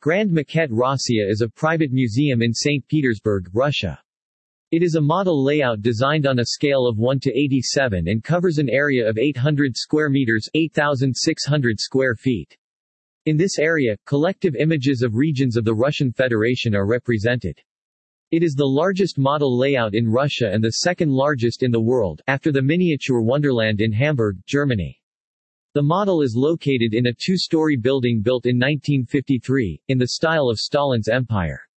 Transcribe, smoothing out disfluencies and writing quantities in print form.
Grand Maquette Rossiya is a private museum in St. Petersburg, Russia. It is a model layout designed on a scale of 1:87 and covers an area of 800 square meters, 8,600 square feet. In this area, collective images of regions of the Russian Federation are represented. It is the largest model layout in Russia and the second largest in the world, after the Miniature Wonderland in Hamburg, Germany. The model is located in a two-story building built in 1953, in the style of Stalin's empire.